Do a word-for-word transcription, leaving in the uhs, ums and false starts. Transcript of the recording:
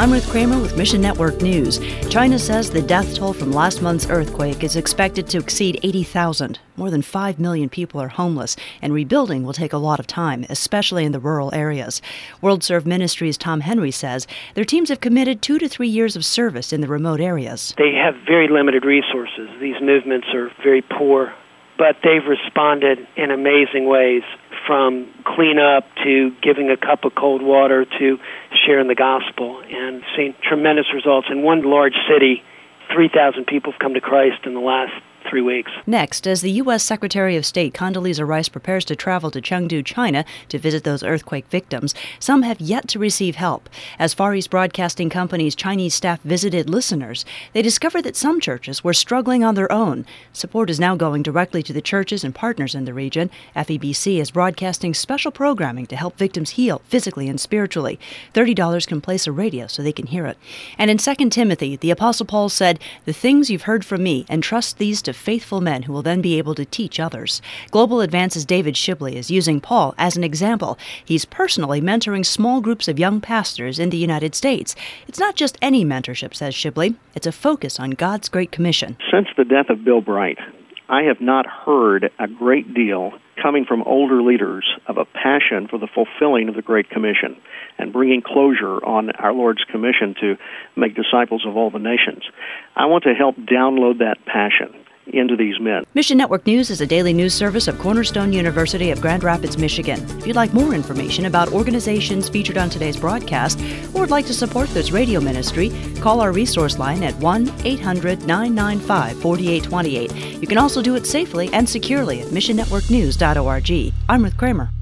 I'm Ruth Kramer with Mission Network News. China says the death toll from last month's earthquake is expected to exceed eighty thousand. More than five million people are homeless, and rebuilding will take a lot of time, especially in the rural areas. World Serve Ministries' Tom Henry says their teams have committed two to three years of service in the remote areas. They have very limited resources. These movements are very poor, but they've responded in amazing ways, from cleanup to giving a cup of cold water to sharing the gospel, and seen tremendous results. In one large city, three thousand people have come to Christ in the last three weeks. Next, as the U S. Secretary of State Condoleezza Rice prepares to travel to Chengdu, China to visit those earthquake victims, some have yet to receive help. As Far East Broadcasting Company's Chinese staff visited listeners, they discovered that some churches were struggling on their own. Support is now going directly to the churches and partners in the region. F E B C is broadcasting special programming to help victims heal physically and spiritually. thirty dollars can place a radio so they can hear it. And in Second Timothy, the Apostle Paul said, "The things you've heard from me, entrust these to faithful men who will then be able to teach others." Global Advance's David Shibley is using Paul as an example. He's personally mentoring small groups of young pastors in the United States. It's not just any mentorship, says Shibley. It's a focus on God's Great Commission. Since the death of Bill Bright, I have not heard a great deal coming from older leaders of a passion for the fulfilling of the Great Commission and bringing closure on our Lord's commission to make disciples of all the nations. I want to help download that passion into these men. Mission Network News is a daily news service of Cornerstone University of Grand Rapids, Michigan. If you'd like more information about organizations featured on today's broadcast or would like to support this radio ministry, call our resource line at one eight hundred nine nine five four eight two eight. You can also do it safely and securely at mission network news dot org. I'm Ruth Kramer.